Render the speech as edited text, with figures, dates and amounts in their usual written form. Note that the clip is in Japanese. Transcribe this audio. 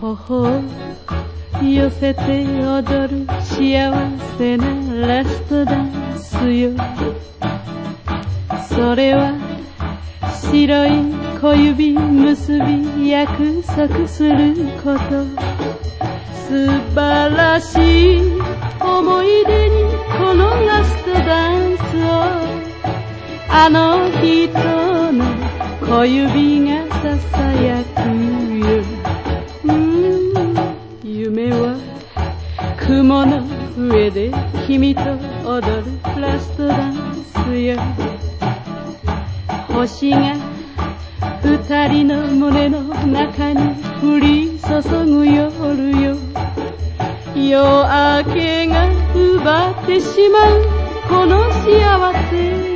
頬を寄せて踊る幸せなラストダンスよ。それは白い小指結び約束すること。素晴らしい思い出にこのラストダンスを、あの人の小指がささやくよ。夢は雲の上で君と踊るラストダンスよ。星が二人の胸の中に降り注ぐ夜よ。夜明けが奪ってしまうこの幸せ